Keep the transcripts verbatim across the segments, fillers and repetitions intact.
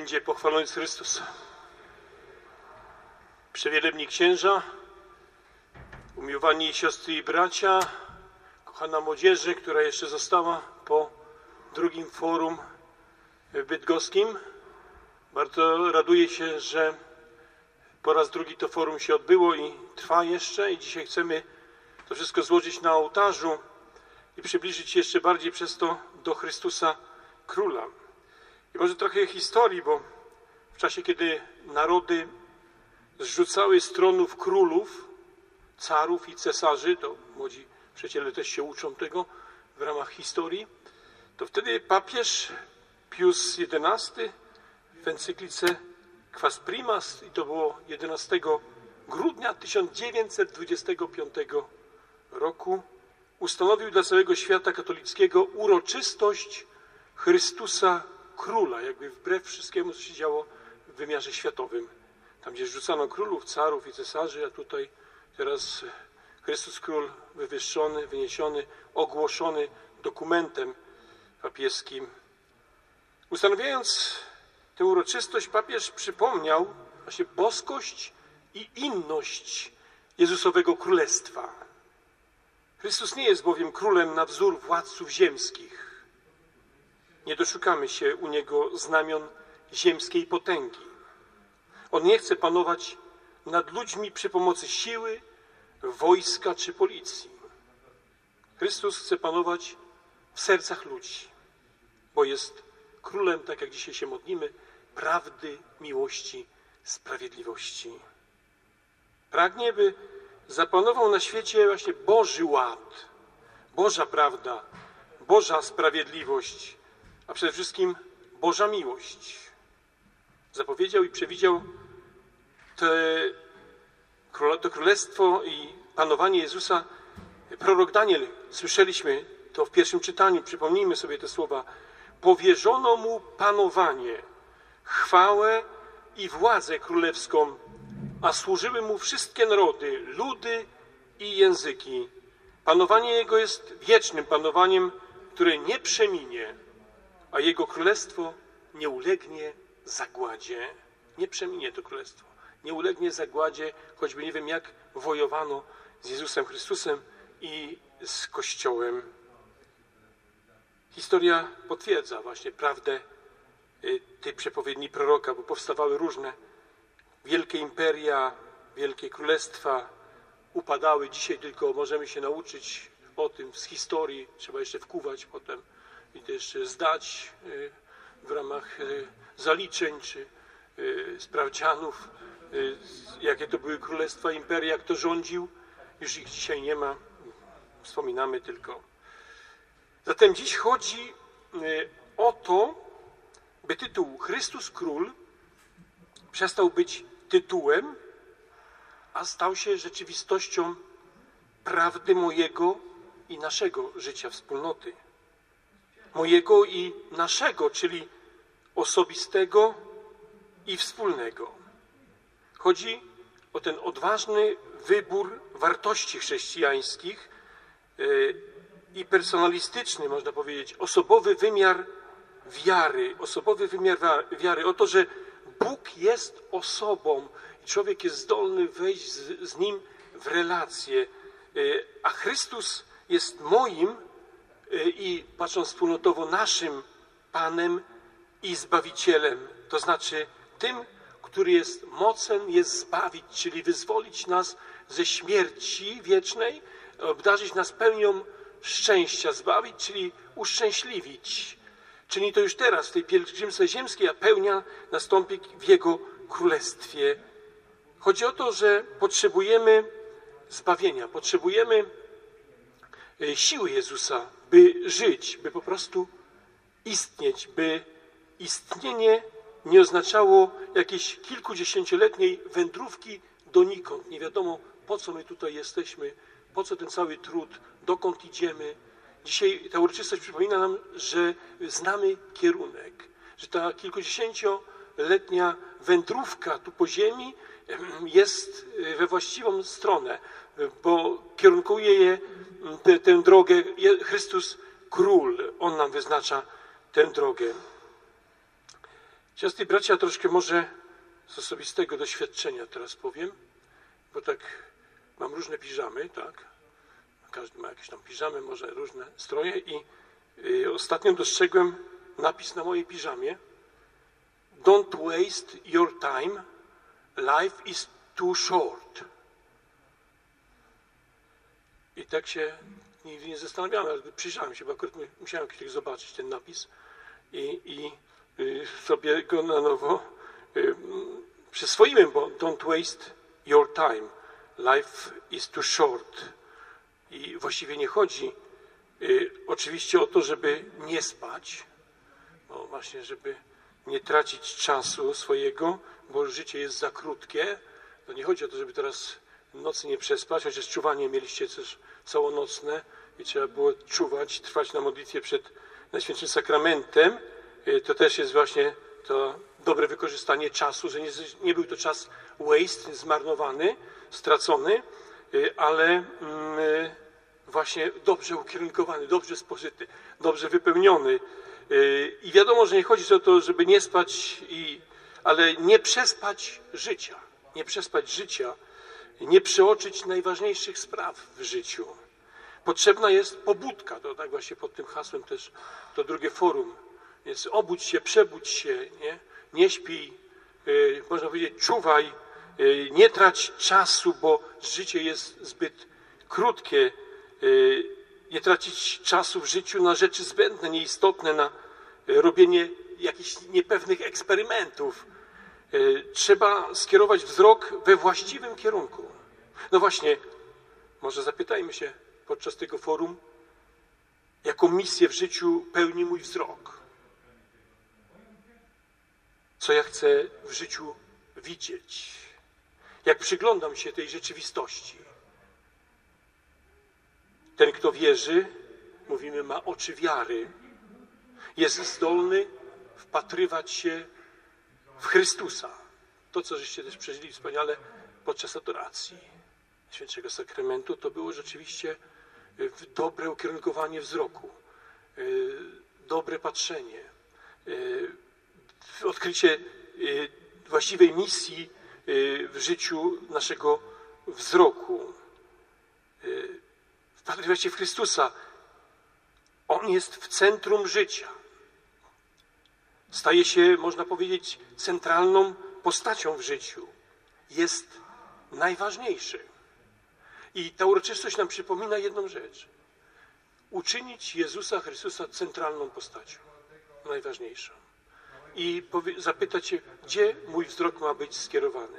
będzie pochwalony Chrystus. Przewielebni księża, umiłowani siostry i bracia, kochana młodzieży, która jeszcze została po drugim forum bydgoskim. Bardzo raduję się, że po raz drugi to forum się odbyło i trwa jeszcze i dzisiaj chcemy to wszystko złożyć na ołtarzu i przybliżyć się jeszcze bardziej przez to do Chrystusa Króla. I może trochę historii, bo w czasie, kiedy narody zrzucały z tronów królów, carów i cesarzy, to młodzi przyjaciele też się uczą tego w ramach historii, to wtedy papież Pius jedenasty w encyklice Quas Primas, i to było jedenastego grudnia tysiąc dziewięćset dwudziestego piątego roku, ustanowił dla całego świata katolickiego uroczystość Chrystusa Króla, jakby wbrew wszystkiemu, co się działo w wymiarze światowym. Tam, gdzie rzucano królów, carów i cesarzy, a tutaj teraz Chrystus Król wywyższony, wyniesiony, ogłoszony dokumentem papieskim. Ustanawiając tę uroczystość, papież przypomniał właśnie boskość i inność Jezusowego Królestwa. Chrystus nie jest bowiem królem na wzór władców ziemskich. Nie doszukamy się u Niego znamion ziemskiej potęgi. On nie chce panować nad ludźmi przy pomocy siły, wojska czy policji. Chrystus chce panować w sercach ludzi, bo jest królem, tak jak dzisiaj się modlimy, prawdy, miłości, sprawiedliwości. Pragnie, by zapanował na świecie właśnie Boży ład, Boża prawda, Boża sprawiedliwość, a przede wszystkim Boża miłość. Zapowiedział i przewidział te, to królestwo i panowanie Jezusa prorok Daniel. Słyszeliśmy to w pierwszym czytaniu, przypomnijmy sobie te słowa. Powierzono mu panowanie, chwałę i władzę królewską, a służyły mu wszystkie narody, ludy i języki. Panowanie jego jest wiecznym panowaniem, które nie przeminie, a jego królestwo nie ulegnie zagładzie. Nie przeminie to królestwo. Nie ulegnie zagładzie, choćby nie wiem jak wojowano z Jezusem Chrystusem i z Kościołem. Historia potwierdza właśnie prawdę tej przepowiedni proroka, bo powstawały różne wielkie imperia, wielkie królestwa, upadały. Dzisiaj tylko możemy się nauczyć o tym z historii. Trzeba jeszcze wkuwać potem i też zdać w ramach zaliczeń czy sprawdzianów, jakie to były królestwa, imperia, kto rządził. Już ich dzisiaj nie ma. Wspominamy tylko. Zatem dziś chodzi o to, by tytuł Chrystus Król przestał być tytułem, a stał się rzeczywistością prawdy mojego i naszego życia wspólnoty. Mojego i naszego, czyli osobistego i wspólnego. Chodzi o ten odważny wybór wartości chrześcijańskich i personalistyczny, można powiedzieć, osobowy wymiar wiary, osobowy wymiar wiary, o to, że Bóg jest osobą i człowiek jest zdolny wejść z, z Nim w relację, a Chrystus jest moim i patrząc wspólnotowo naszym Panem i Zbawicielem, to znaczy tym, który jest mocen, jest zbawić, czyli wyzwolić nas ze śmierci wiecznej, obdarzyć nas pełnią szczęścia, zbawić, czyli uszczęśliwić. Czyni to już teraz, w tej pielgrzymce ziemskiej, a pełnia nastąpi w Jego Królestwie. Chodzi o to, że potrzebujemy zbawienia, potrzebujemy siły Jezusa, by żyć, by po prostu istnieć, by istnienie nie oznaczało jakiejś kilkudziesięcioletniej wędrówki donikąd. Nie wiadomo, po co my tutaj jesteśmy, po co ten cały trud, dokąd idziemy. Dzisiaj ta uroczystość przypomina nam, że znamy kierunek, że ta kilkudziesięcioletnia wędrówka tu po ziemi jest we właściwą stronę, bo kierunkuje je tę, tę drogę Chrystus Król. On nam wyznacza tę drogę. Siostry i bracia, troszkę może z osobistego doświadczenia teraz powiem, bo tak mam różne piżamy, tak? Każdy ma jakieś tam piżamy, może różne stroje i y, ostatnio dostrzegłem napis na mojej piżamie: Don't waste your time, life is too short. I tak się nigdy nie zastanawiałem, ale przyjrzałem się, bo akurat musiałem kiedyś zobaczyć ten napis i, i y, sobie go na nowo y, przyswoiłem, bo don't waste your time, life is too short. I właściwie nie chodzi y, oczywiście o to, żeby nie spać, bo właśnie, żeby nie tracić czasu swojego, bo życie jest za krótkie. To nie chodzi o to, żeby teraz nocy nie przespać, chociaż czuwanie mieliście też całonocne i trzeba było czuwać, trwać na modlitwie przed Najświętszym Sakramentem. To też jest właśnie to dobre wykorzystanie czasu, że nie, nie był to czas waste, zmarnowany, stracony, ale właśnie dobrze ukierunkowany, dobrze spożyty, dobrze wypełniony. I wiadomo, że nie chodzi o to, żeby nie spać, i, ale nie przespać życia. Nie przespać życia, nie przeoczyć najważniejszych spraw w życiu. Potrzebna jest pobudka, to tak właśnie pod tym hasłem też to drugie forum. Więc obudź się, przebudź się, nie, nie śpij, yy, można powiedzieć czuwaj, yy, nie trać czasu, bo życie jest zbyt krótkie. Yy, nie tracić czasu w życiu na rzeczy zbędne, nieistotne, na yy, robienie jakichś niepewnych eksperymentów. Yy, trzeba skierować wzrok we właściwym kierunku. No właśnie, może zapytajmy się podczas tego forum, jaką misję w życiu pełni mój wzrok. Co ja chcę w życiu widzieć. Jak przyglądam się tej rzeczywistości. Ten, kto wierzy, mówimy, ma oczy wiary. Jest zdolny wpatrywać się w Chrystusa. To, co żeście też przeżyli wspaniale podczas adoracji Świętego Sakramentu, to było rzeczywiście dobre ukierunkowanie wzroku, dobre patrzenie, odkrycie właściwej misji w życiu naszego wzroku. Wpatrywać się w Chrystusa. On jest w centrum życia. Staje się, można powiedzieć, centralną postacią w życiu. Jest najważniejszy. I ta uroczystość nam przypomina jedną rzecz. Uczynić Jezusa Chrystusa centralną postacią. Najważniejszą. I zapytać się, gdzie mój wzrok ma być skierowany.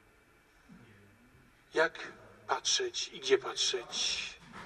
Jak patrzeć i gdzie patrzeć.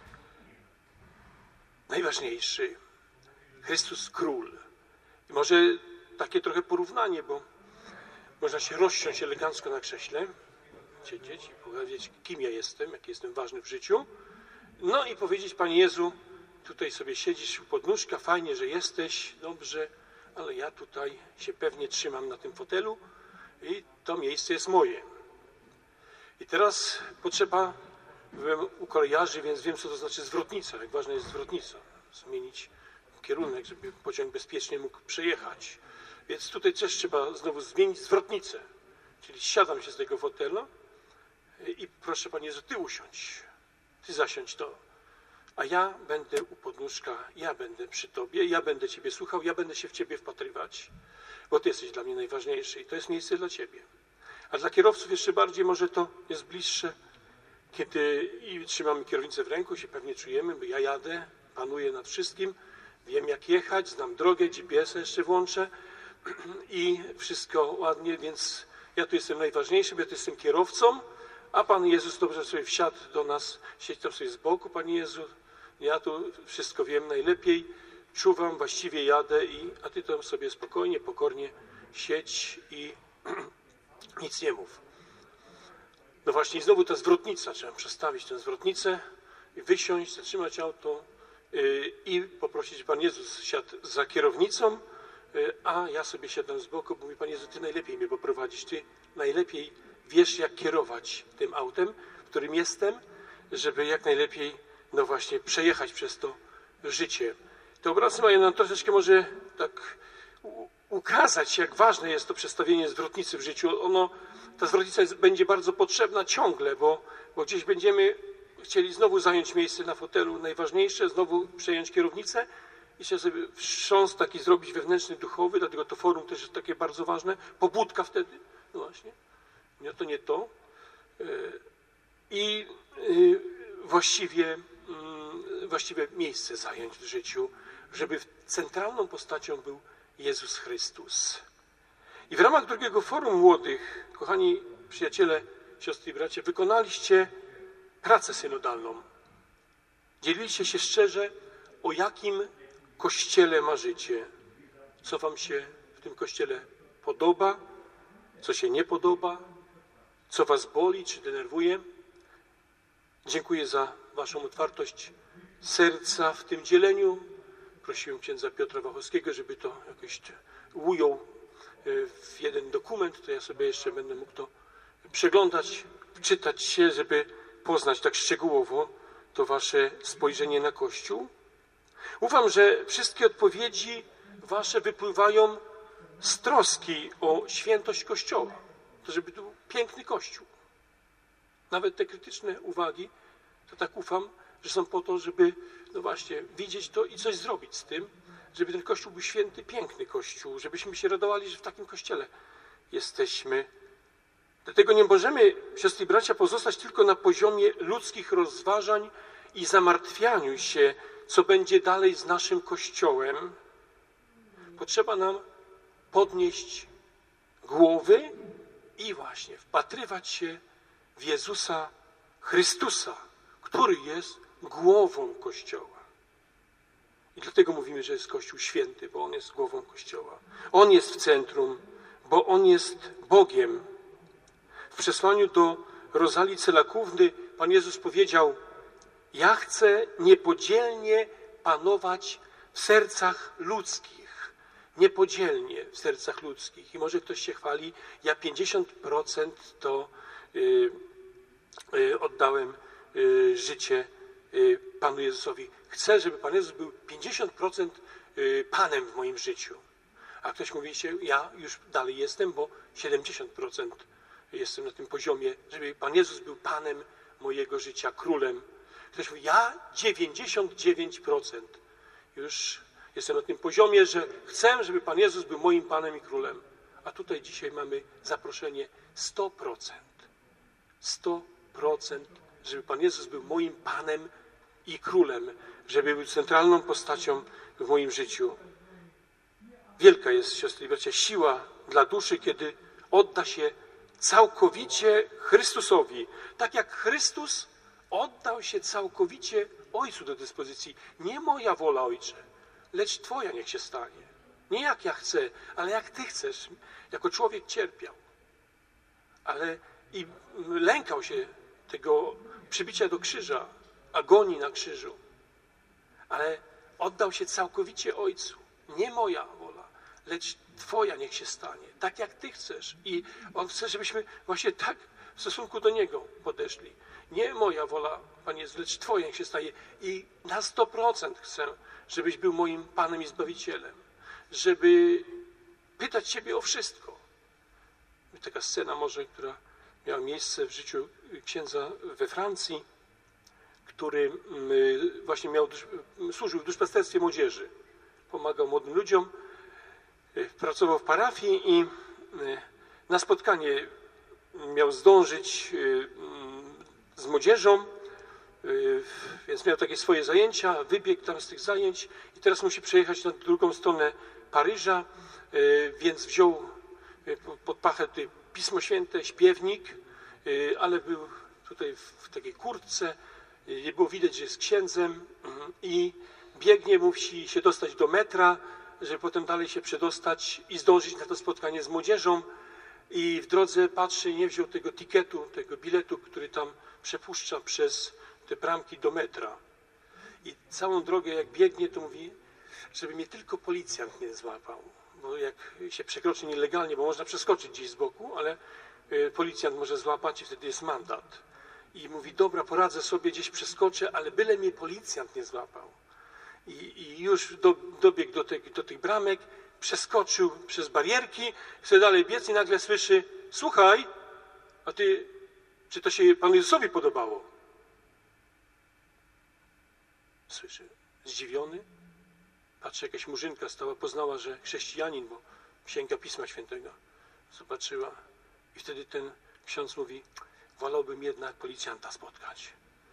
Najważniejszy. Chrystus Król. I może takie trochę porównanie, bo można się rozsiąść elegancko na krześle, siedzieć i powiedzieć, kim ja jestem, jaki jestem ważny w życiu. No i powiedzieć, Panie Jezu, tutaj sobie siedzisz u podnóżka, fajnie, że jesteś, dobrze, ale ja tutaj się pewnie trzymam na tym fotelu i to miejsce jest moje. I teraz potrzeba, byłem u kolejarzy, więc wiem, co to znaczy zwrotnica, jak ważna jest zwrotnica. Zmienić kierunek, żeby pociąg bezpiecznie mógł przejechać. Więc tutaj też trzeba znowu zmienić zwrotnicę. Czyli siadam się z tego fotela i proszę, Panie Jezu, Ty usiądź. Ty zasiądź to. A ja będę u podnóżka, ja będę przy Tobie, ja będę Ciebie słuchał, ja będę się w Ciebie wpatrywać, bo Ty jesteś dla mnie najważniejszy i to jest miejsce dla Ciebie. A dla kierowców jeszcze bardziej może to jest bliższe, kiedy i trzymamy kierownicę w ręku, się pewnie czujemy, bo ja jadę, panuję nad wszystkim, wiem jak jechać, znam drogę, G P S-a jeszcze włączę i wszystko ładnie, więc ja tu jestem najważniejszy, bo ja tu jestem kierowcą, a Pan Jezus dobrze sobie wsiadł do nas, siedź tam sobie z boku, Panie Jezu, ja tu wszystko wiem najlepiej, czuwam, właściwie jadę, i, a Ty tam sobie spokojnie, pokornie siedź i nic nie mów. No właśnie, znowu ta zwrotnica, trzeba przestawić tę zwrotnicę i wysiąść, zatrzymać auto yy, i poprosić, Pan Jezus siadł za kierownicą, yy, a ja sobie siadam z boku, bo mówi, Panie Jezu, Ty najlepiej mnie poprowadzisz, Ty najlepiej wiesz, jak kierować tym autem, w którym jestem, żeby jak najlepiej, no właśnie, przejechać przez to życie. Te obrazy mają nam troszeczkę może tak ukazać, jak ważne jest to przestawienie zwrotnicy w życiu. Ono, ta zwrotnica jest, będzie bardzo potrzebna ciągle, bo, bo gdzieś będziemy chcieli znowu zająć miejsce na fotelu, najważniejsze, znowu przejąć kierownicę i się sobie wstrząs taki zrobić wewnętrzny, duchowy, dlatego to forum też jest takie bardzo ważne. Pobudka wtedy, no właśnie, nie, to nie to. I właściwie, właściwie miejsce zająć w życiu, żeby centralną postacią był Jezus Chrystus. I w ramach drugiego forum młodych, kochani przyjaciele, siostry i bracia, wykonaliście pracę synodalną. Dzieliliście się szczerze, o jakim kościele marzycie, co wam się w tym kościele podoba, co się nie podoba, co was boli czy denerwuje. Dziękuję za waszą otwartość serca w tym dzieleniu. Prosiłem księdza Piotra Wachowskiego, żeby to jakoś ujął w jeden dokument, to ja sobie jeszcze będę mógł to przeglądać, czytać się, żeby poznać tak szczegółowo to wasze spojrzenie na Kościół. Ufam, że wszystkie odpowiedzi wasze wypływają z troski o świętość Kościoła, to żeby to był piękny Kościół. Nawet te krytyczne uwagi, to tak ufam, że są po to, żeby, no właśnie, widzieć to i coś zrobić z tym, żeby ten Kościół był święty, piękny Kościół, żebyśmy się radowali, że w takim Kościele jesteśmy. Dlatego nie możemy, siostry i bracia, pozostać tylko na poziomie ludzkich rozważań i zamartwianiu się, co będzie dalej z naszym Kościołem. Potrzeba nam podnieść głowy i właśnie wpatrywać się w Jezusa Chrystusa, który jest głową Kościoła. I dlatego mówimy, że jest Kościół święty, bo On jest głową Kościoła. On jest w centrum, bo On jest Bogiem. W przesłaniu do Rozalii Celakówny Pan Jezus powiedział: ja chcę niepodzielnie panować w sercach ludzkich. Niepodzielnie w sercach ludzkich. I może ktoś się chwali, ja pięćdziesiąt procent to yy, yy, oddałem yy, życie yy, Panu Jezusowi. Chcę, żeby Pan Jezus był pięćdziesiąt procent yy, Panem w moim życiu. A ktoś mówi się, ja już dalej jestem, bo siedemdziesiąt procent jestem na tym poziomie, żeby Pan Jezus był Panem mojego życia, Królem. Ktoś mówi, ja dziewięćdziesiąt dziewięć procent już jestem na tym poziomie, że chcę, żeby Pan Jezus był moim Panem i Królem. A tutaj dzisiaj mamy zaproszenie sto procent. sto procent, żeby Pan Jezus był moim Panem i Królem, żeby był centralną postacią w moim życiu. Wielka jest, siostry i bracia, siła dla duszy, kiedy odda się całkowicie Chrystusowi. Tak jak Chrystus oddał się całkowicie Ojcu do dyspozycji. Nie moja wola, Ojcze, lecz Twoja niech się stanie. Nie jak ja chcę, ale jak Ty chcesz. Jako człowiek cierpiał. Ale i lękał się tego przybicia do krzyża, agonii na krzyżu. Ale oddał się całkowicie Ojcu. Nie moja wola, lecz Twoja niech się stanie. Tak jak Ty chcesz. I On chce, żebyśmy właśnie tak w stosunku do Niego podeszli. Nie moja wola, Panie Jezu, lecz Twoja niech się staje. I na sto procent chcę, żebyś był moim Panem i Zbawicielem. Żeby pytać Ciebie o wszystko. Taka scena może, która miała miejsce w życiu księdza we Francji, który właśnie miał, służył w duszpasterstwie młodzieży. Pomagał młodym ludziom, pracował w parafii i na spotkanie miał zdążyć z młodzieżą, więc miał takie swoje zajęcia, wybiegł tam z tych zajęć i teraz musi przejechać na drugą stronę Paryża, więc wziął pod pachę tutaj Pismo Święte, śpiewnik, ale był tutaj w takiej kurtce, nie było widać, że jest księdzem i biegnie, musi się dostać do metra, żeby potem dalej się przedostać i zdążyć na to spotkanie z młodzieżą. I w drodze patrzy, nie wziął tego tiketu, tego biletu, który tam przepuszcza przez te bramki do metra. I całą drogę jak biegnie, to mówi, żeby mnie tylko policjant nie złapał. Bo jak się przekroczy nielegalnie, bo można przeskoczyć gdzieś z boku, ale policjant może złapać i wtedy jest mandat. I mówi, dobra, poradzę sobie, gdzieś przeskoczę, ale byle mnie policjant nie złapał. I, i już do, dobiegł do, te, do tych bramek, przeskoczył przez barierki, chce dalej biec i nagle słyszy: słuchaj, a ty, czy to się Panu Jezusowi podobało? Słyszy, zdziwiony, patrzy, jakaś murzynka stała, poznała, że chrześcijanin, bo sięga Pisma Świętego. Zobaczyła i wtedy ten ksiądz mówi: wolałbym jednak policjanta spotkać.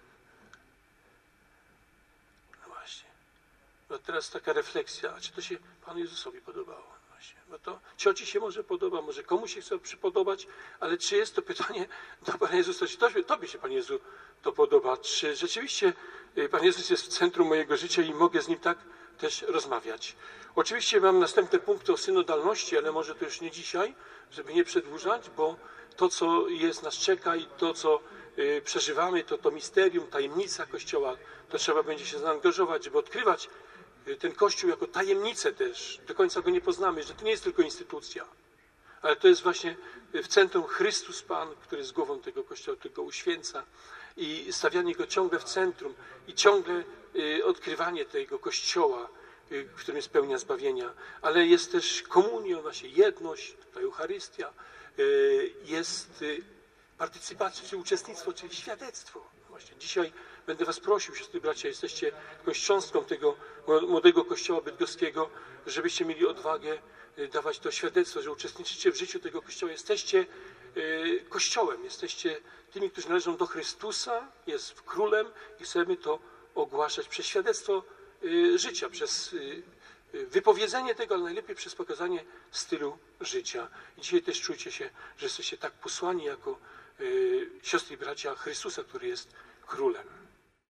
No właśnie. No teraz taka refleksja, a czy to się Panu Jezusowi podobało? Właśnie. No to cioci się może podoba, może komuś się chce przypodobać, ale czy jest to pytanie do Pana Jezusa, czy tobie, tobie się, Panie Jezu, to podoba? Czy rzeczywiście Pan Jezus jest w centrum mojego życia i mogę z Nim tak też rozmawiać? Oczywiście mam następne punkty o synodalności, ale może to już nie dzisiaj, żeby nie przedłużać, bo to, co jest, nas czeka i to, co y, przeżywamy, to to misterium, tajemnica Kościoła, to trzeba będzie się zaangażować, żeby odkrywać y, ten Kościół jako tajemnicę też. Do końca go nie poznamy, że to nie jest tylko instytucja, ale to jest właśnie w centrum Chrystus Pan, który jest głową tego Kościoła, który go uświęca i stawianie go ciągle w centrum i ciągle y, odkrywanie tego Kościoła, y, w którym jest pełnia zbawienia, ale jest też komunia, właśnie jedność, ta Eucharystia, jest partycypacja, czy uczestnictwo, czyli świadectwo. Właśnie dzisiaj będę was prosił, siostry, bracia, jesteście jakąś cząstką tego młodego Kościoła bydgoskiego, żebyście mieli odwagę dawać to świadectwo, że uczestniczycie w życiu tego Kościoła. Jesteście Kościołem, jesteście tymi, którzy należą do Chrystusa, jest królem i chcemy to ogłaszać przez świadectwo życia, przez wypowiedzenie tego, ale najlepiej przez pokazanie stylu życia. I dzisiaj też czujcie się, że jesteście tak posłani jako y, siostry i bracia Chrystusa, który jest królem.